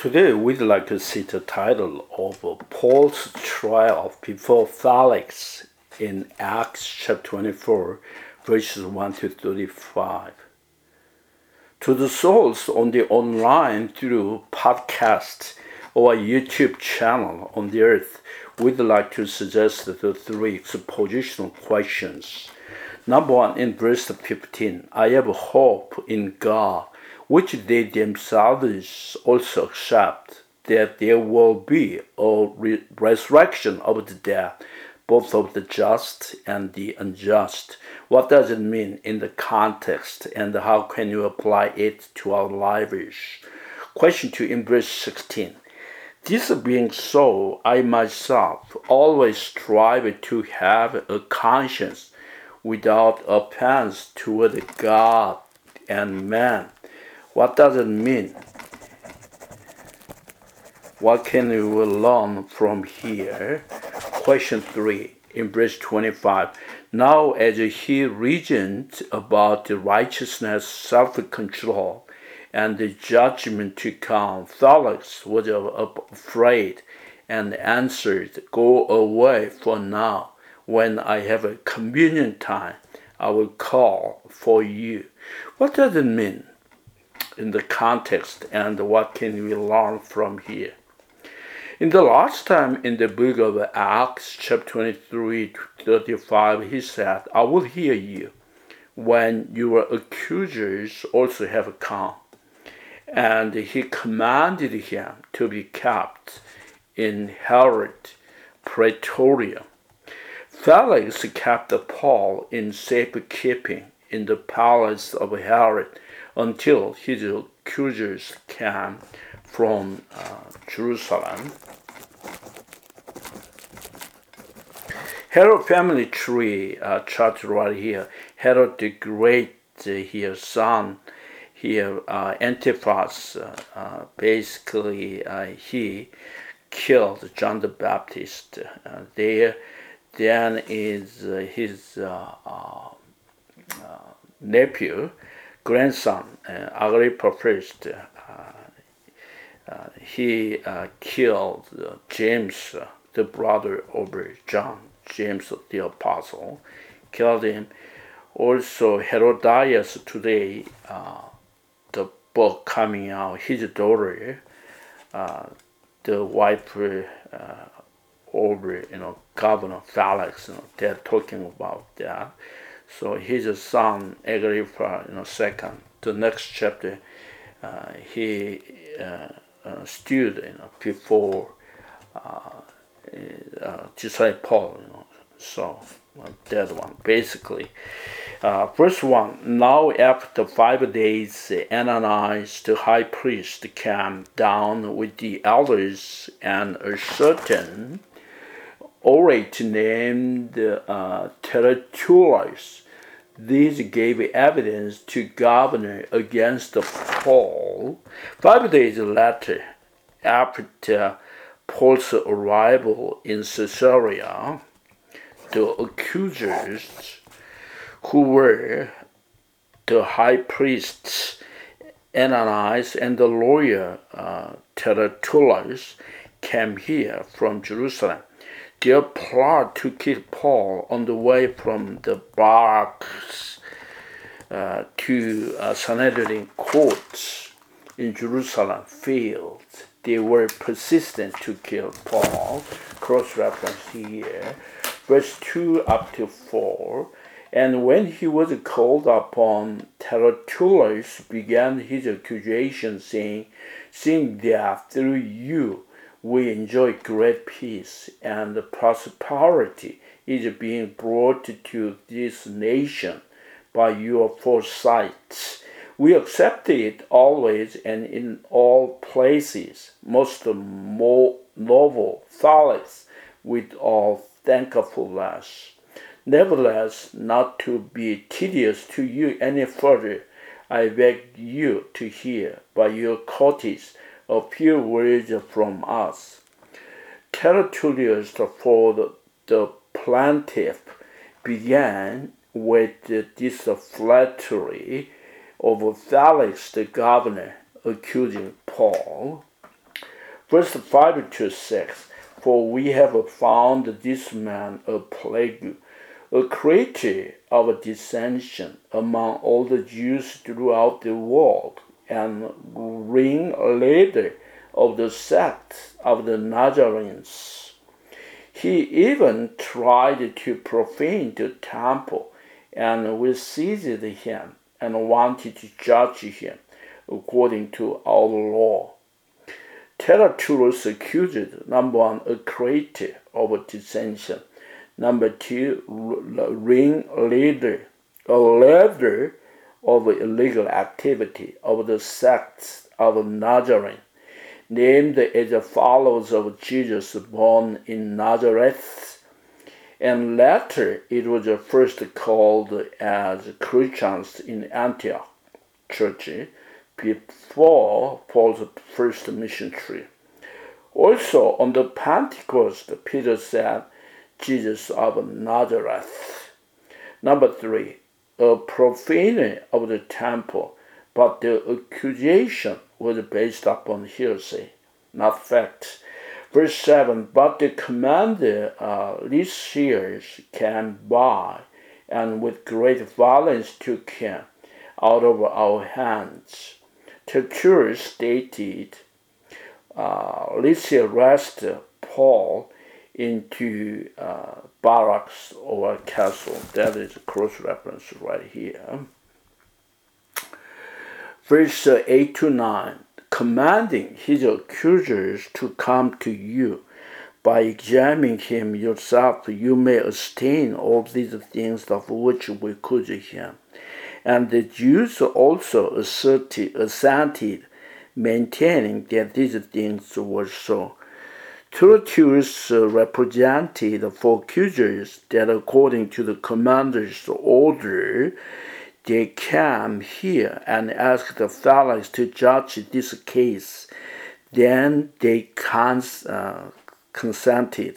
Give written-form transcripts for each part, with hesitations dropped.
Today, we'd like to see the title of Paul's trial before Felix in Acts chapter 24, verses 1 to 35. To the souls on the online through podcast or YouTube channel on the earth, we'd like to suggest the three expositional questions. Number one, in verse 15, I have hope in God, which they themselves also accept, that there will be a resurrection of the dead, both of the just and the unjust. What does it mean in the context, and how can you apply it to our lives? Question 2 in verse 16. This being so, I myself always strive to have a conscience without offense toward God and man. What does it mean? What can we learn from here? Question 3 in verse 25. Now as he reasoned about the righteousness, self-control, and the judgment to come, Felix was afraid and answered, Go away for now. When I have a convenient time, I will call for you. What does it mean in the context, and what can we learn from here? In the last time in the book of Acts, chapter 23 to 35, he said, I will hear you when your accusers also have come. And he commanded him to be kept in Herod Praetorium. Felix kept Paul in safekeeping in the palace of Herod until his accusers came from Jerusalem. Herod family tree chart right here. Herod the Great, his son, here Antipas, basically he killed John the Baptist. There then is his nephew, grandson, Agrippa first. He killed James, the brother of John, James the Apostle, killed him. Also Herodias today, the book coming out, his daughter, the wife over, Governor Felix, they're talking about that. So his son Agrippa, second, the next chapter, he stood, before Josiah Paul, so that one basically. Verse 1. Now after 5 days, Ananias the high priest came down with the elders and a certain orator named Tertullus. These gave evidence to governor against Paul. 5 days later, after Paul's arrival in Caesarea, the accusers, who were the high priests Ananias and the lawyer Tertullus, came here from Jerusalem. Their plot to kill Paul on the way from the barracks to Sanhedrin courts in Jerusalem failed. They were persistent to kill Paul. Cross-reference here. Verse 2 up to 4. And when he was called upon, Tertullus began his accusation, saying, seeing that through you we enjoy great peace, and prosperity is being brought to this nation by your foresight. We accept it always and in all places, most noble Felix, with all thankfulness. Nevertheless, not to be tedious to you any further, I beg you to hear by your courtesy a few words from us. Tertullus, for the plaintiff, began with this flattery of Felix the governor, accusing Paul. Verse 5 to 6. For we have found this man a plague, a creature of dissension among all the Jews throughout the world, and ringleader of the sect of the Nazarenes. He even tried to profane the temple, and we seized him and wanted to judge him according to our law. Tertullus accused, number one, a creator of dissension. Number two, ringleader, a leader of illegal activity of the sect of Nazarene, named as followers of Jesus born in Nazareth, and later it was first called as Christians in Antioch church before Paul's first mission trip. Also, on the Pentecost, Peter said, Jesus of Nazareth. Number three, a profaner of the temple, but the accusation was based upon hearsay, not facts. Verse 7, but the commander Lysias came by, and with great violence took him out of our hands. Tertullus stated, Lysias arrested Paul into barracks or castle. That is a cross reference right here. Verse 8 to 9, commanding his accusers to come to you. By examining him yourself, you may abstain all these things of which we accuse him. And the Jews also assented, maintaining that these things were so. Tertullus represented for accusers that according to the commander's order, they came here and asked Felix to judge this case. Then they consented.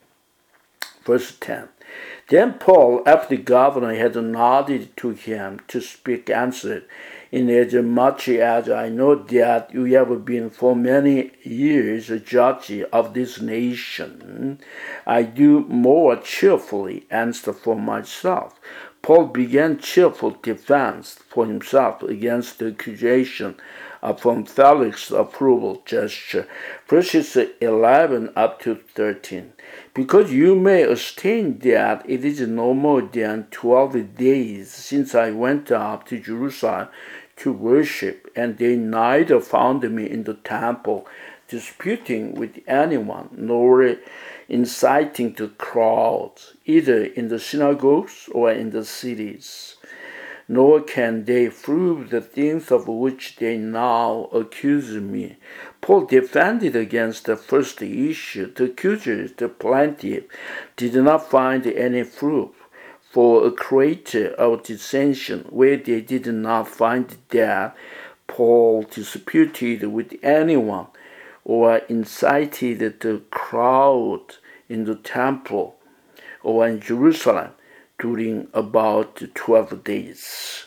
Verse 10. Then Paul, after the governor had nodded to him to speak, answered, inasmuch as I know that you have been for many years a judge of this nation, I do more cheerfully answer for myself. Paul began cheerful defense for himself against the accusation from Felix's approval gesture. Verses 11 up to 13. Because you may abstain that it is no more than 12 days since I went up to Jerusalem to worship, and they neither found me in the temple disputing with anyone, nor inciting the crowds, either in the synagogues or in the cities. Nor can they prove the things of which they now accuse me. Paul defended against the first issue. The accusers, the plaintiff, did not find any proof for a creator of dissension, where they did not find that Paul disputed with anyone or incited the crowd in the temple or in Jerusalem during about 12 days.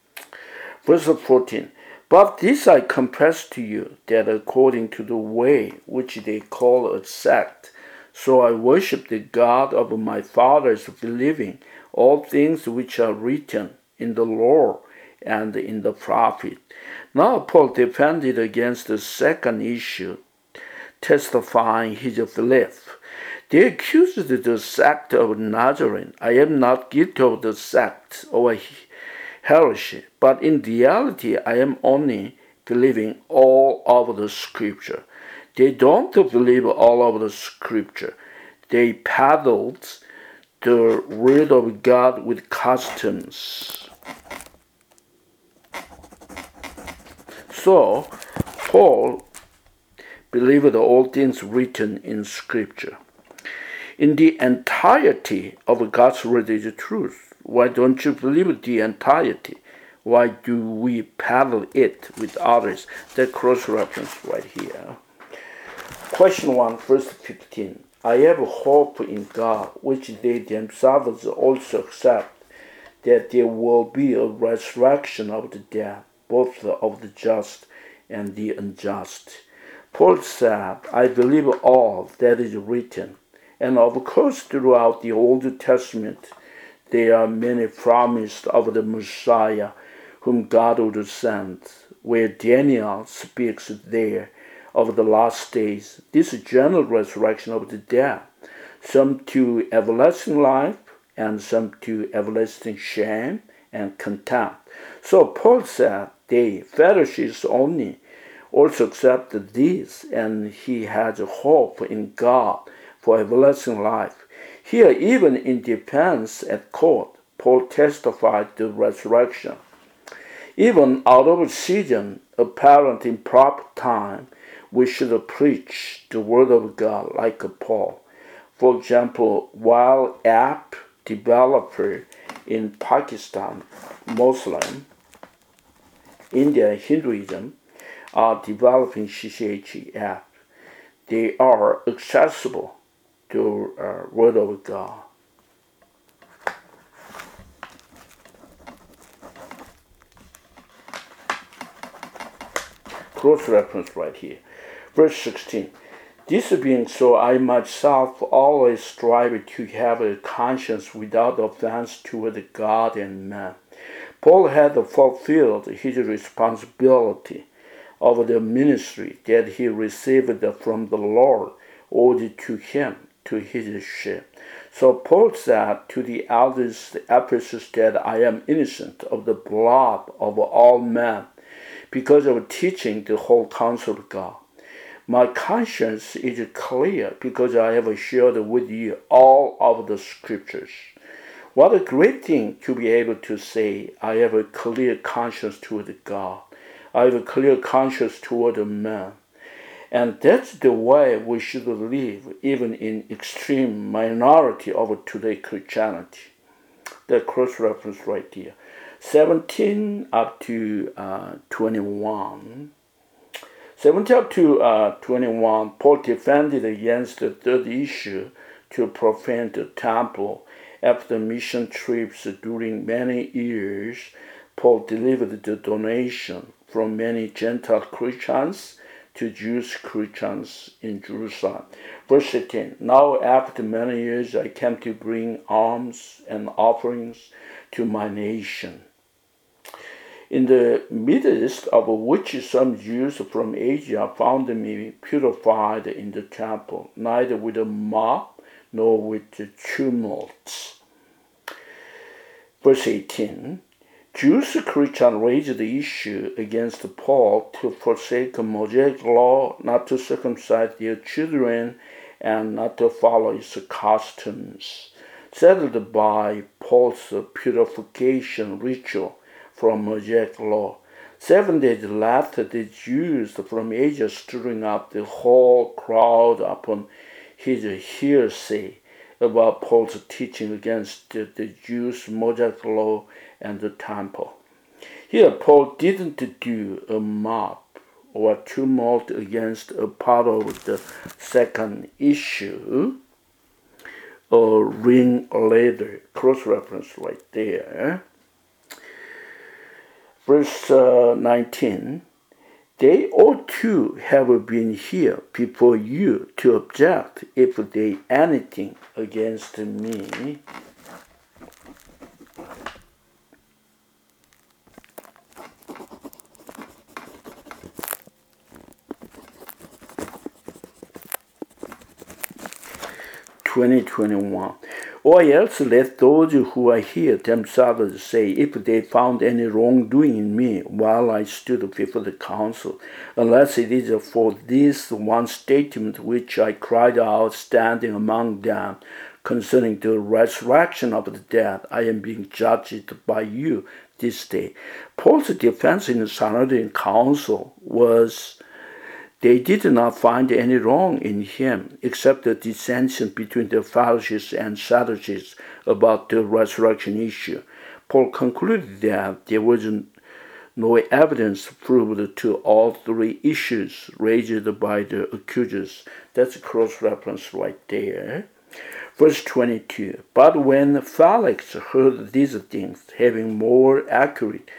Verse 14, but this I confess to you, that according to the way which they call a sect, so I worship the God of my fathers believing all things which are written in the law and in the prophet. Now Paul defended against the second issue, testifying his belief. They accused the sect of Nazarene. I am not guilty of the sect or heresy, but in reality I am only believing all of the scripture. They don't believe all of the scripture. They peddled the word of God with customs. So, Paul believed all things written in scripture. In the entirety of God's word is truth. Why don't you believe the entirety? Why do we peddle it with others? That cross-reference right here. Question 1, verse 15. I have hope in God, which they themselves also accept, that there will be a resurrection of the dead, both of the just and the unjust. Paul said, I believe all that is written. And of course, throughout the Old Testament, there are many promises of the Messiah whom God would send, where Daniel speaks there of the last days, this general resurrection of the dead, some to everlasting life and some to everlasting shame and contempt. So Paul said they, Pharisees only, also accepted this, and he had hope in God for everlasting life. Here, even in defense at court, Paul testified the resurrection. Even out of season, apparent in proper time, we should preach the word of God like Paul. For example, while app developer in Pakistan, Muslim, India, Hinduism are developing CCH app, they are accessible to word of God. Cross-reference right here. Verse 16. This being so, I myself always strive to have a conscience without offense toward God and man. Paul had fulfilled his responsibility of the ministry that he received from the Lord owed to him, to his ship. So Paul said to the elders of Ephesus that I am innocent of the blood of all men, because of teaching the whole counsel of God. My conscience is clear because I have shared with you all of the scriptures. What a great thing to be able to say, I have a clear conscience toward God. I have a clear conscience toward man. And that's the way we should live, even in extreme minority of today's Christianity. That cross-reference right here. 17 up to 21. 17 up to 21, Paul defended against the third issue to profane the temple. After mission trips during many years, Paul delivered the donation from many Gentile Christians to Jewish Christians in Jerusalem. Verse 18, now after many years I came to bring alms and offerings to my nation, in the midst of which some Jews from Asia found me purified in the temple, neither with a mob nor with tumults. Verse 18, Jews Christians raised the issue against Paul to forsake Mosaic law, not to circumcise their children, and not to follow its customs, settled by Paul's purification ritual from Mosaic law. 7 days later, the Jews from Asia stirring up the whole crowd upon his hearsay about Paul's teaching against the Jews' Mosaic law and the temple. Here, Paul didn't do a mob or tumult against a part of the second issue, or ringleader, cross-reference right there. Verse 19, they ought to have been here before you to object if they anything against me. Or else let those who are here themselves say, if they found any wrongdoing in me while I stood before the council, unless it is for this one statement which I cried out standing among them concerning the resurrection of the dead, I am being judged by you this day. Paul's defense in the Sanhedrin council was they did not find any wrong in him, except the dissension between the Pharisees and Sadducees about the resurrection issue. Paul concluded that there was no evidence proved to all three issues raised by the accusers. That's a cross-reference right there. Verse 22, but when Felix heard these things, having more accurate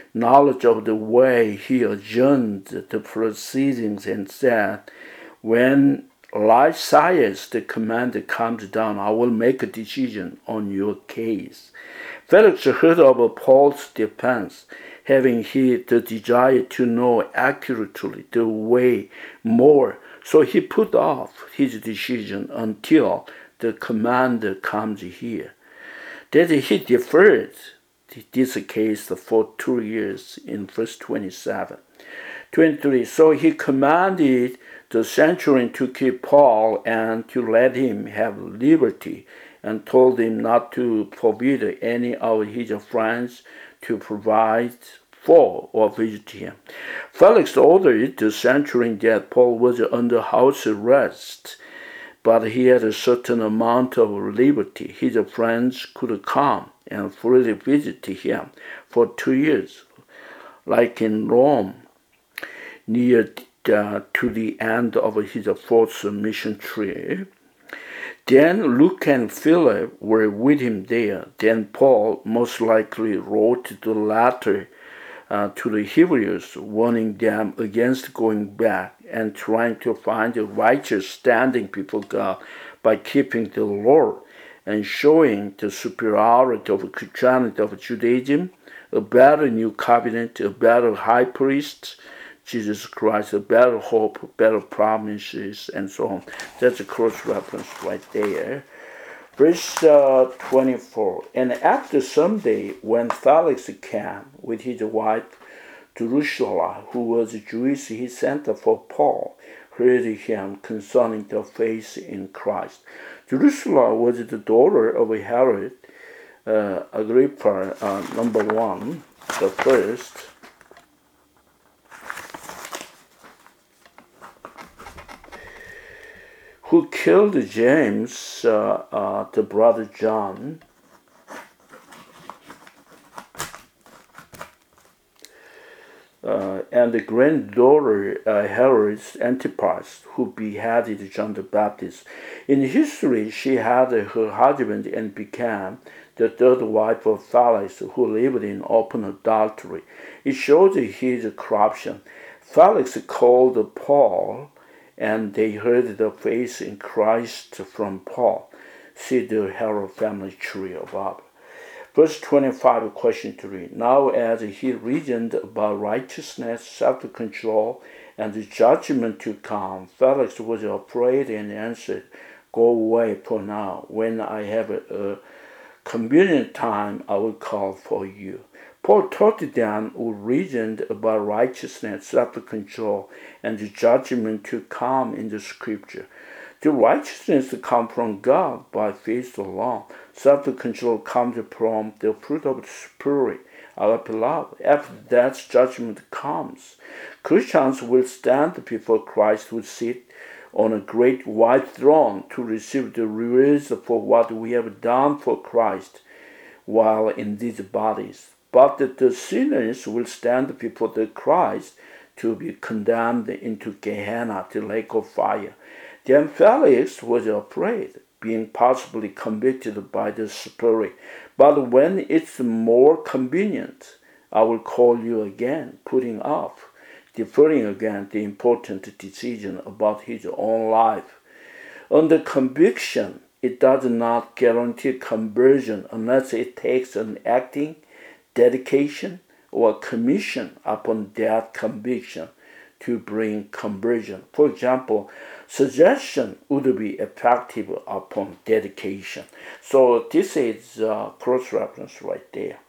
knowledge of the way, he adjourned the proceedings and said, when Lysias, the commander, comes down, I will make a decision on your case. Felix heard of Paul's defense, having he the desire to know accurately the way more, so he put off his decision until the commander comes here. That he deferred this case for 2 years in verse 27. 23. So he commanded the centurion to keep Paul and to let him have liberty, and told him not to forbid any of his friends to provide for or visit him. Felix ordered the centurion that Paul was under house arrest, but he had a certain amount of liberty. His friends could come and freely visit him for 2 years, like in Rome, near to the end of his fourth mission trip. Then Luke and Philip were with him there. Then Paul most likely wrote the letter to the Hebrews, warning them against going back and trying to find a righteous standing before God by keeping the law and showing the superiority of Christianity of Judaism, a better new covenant, a better high priest, Jesus Christ, a better hope, better promises, and so on. That's a cross-reference right there. Verse 24. And after some day, when Felix came with his wife Drusilla, who was Jewish, he sent for Paul, heard him concerning the faith in Christ. Drusilla was the daughter of Herod Agrippa, number 1, the first. Who killed James, the brother John, and the granddaughter Herod Antipas, who beheaded John the Baptist. In history, she had her husband and became the third wife of Felix, who lived in open adultery. It shows his corruption. Felix called Paul, and they heard the faith in Christ from Paul. See the Herod family tree above. Verse 25, question 3. Now as he reasoned about righteousness, self-control, and the judgment to come, Felix was afraid and answered, Go away for now. When I have a convenient time, I will call for you. Paul taught them who reasoned about righteousness, self-control, and the judgment to come in the Scripture. The righteousness comes from God by faith alone. Self-control comes from the fruit of the Spirit, our beloved. After that, judgment comes. Christians will stand before Christ, who sits on a great white throne, to receive the rewards for what we have done for Christ while in these bodies. But the sinners will stand before the Christ to be condemned into Gehenna, the lake of fire. Then Felix was afraid, being possibly convicted by the Spirit. But when it's more convenient, I will call you again, putting off, deferring again the important decision about his own life. Under conviction, it does not guarantee conversion unless it takes an acting, dedication, or commission upon that conviction to bring conversion. For example, suggestion would be effective upon dedication. So this is cross-reference right there.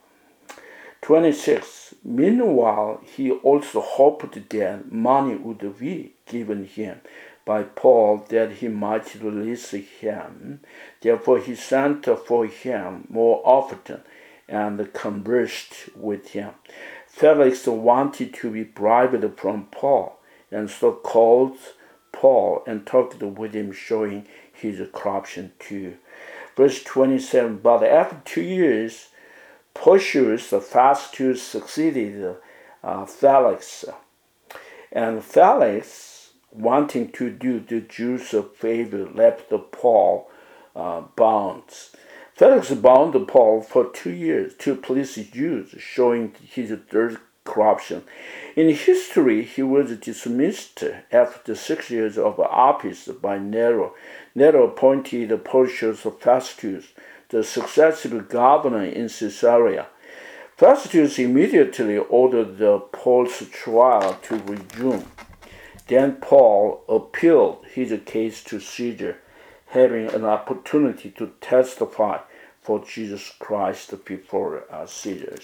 26. Meanwhile, he also hoped that money would be given him by Paul that he might release him. Therefore he sent for him more often and conversed with him. Felix wanted to be bribed from Paul, and so called Paul and talked with him, showing his corruption too. Verse 27, but after 2 years, Porcius Festus succeeded Felix. And Felix, wanting to do the Jews a favor, left Paul bound. Felix bound Paul for 2 years to please the Jews, showing his corruption. In history, he was dismissed after 6 years of office by Nero. Nero appointed Porcius Festus, the successive governor in Caesarea. Festus immediately ordered Paul's trial to resume. Then Paul appealed his case to Caesar, having an opportunity to testify for Jesus Christ before Caesar.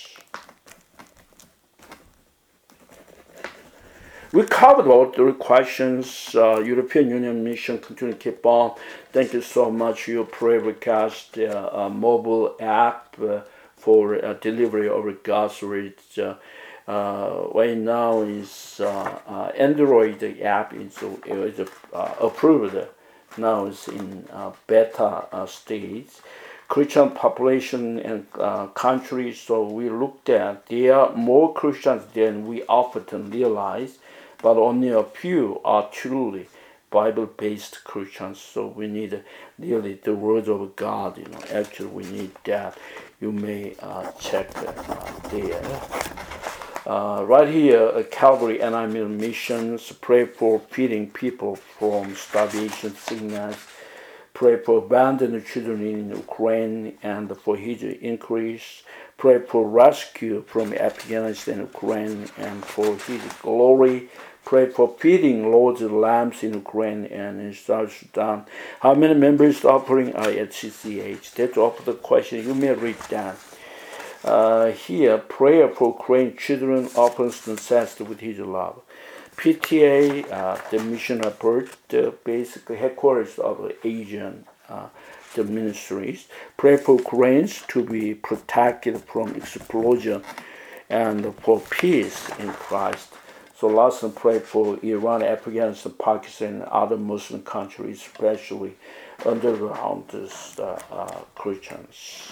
We covered all the questions. European Union mission continue to keep on. Thank you so much. Your prayer request, mobile app for delivery of God's words. Right now is Android app is approved. Now it's in beta stage. Christian population and countries. So we looked at there are more Christians than we often realize, but only a few are truly Bible-based Christians. So we need really the Word of God. Actually we need that. You may check there. Right here, Calvary Anti Missions. Pray for feeding people from starvation, sickness. Pray for abandoned children in Ukraine and for his increase. Pray for rescue from Afghanistan, Ukraine, and for his glory. Pray for feeding Lord's lambs in Ukraine and in South Sudan. How many members offering are at CCH? That's all for the question. You may read that. Here, prayer for Ukrainian children opens necessity with his love. PTA, the mission effort, basically headquarters of Asian the ministries. Pray for Ukrainians to be protected from explosion and for peace in Christ. So let's pray for Iran, Afghanistan, Pakistan, and other Muslim countries, especially underground Christians.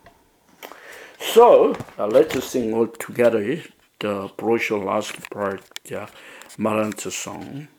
So let's sing all together the brochure last part, Maranatha song.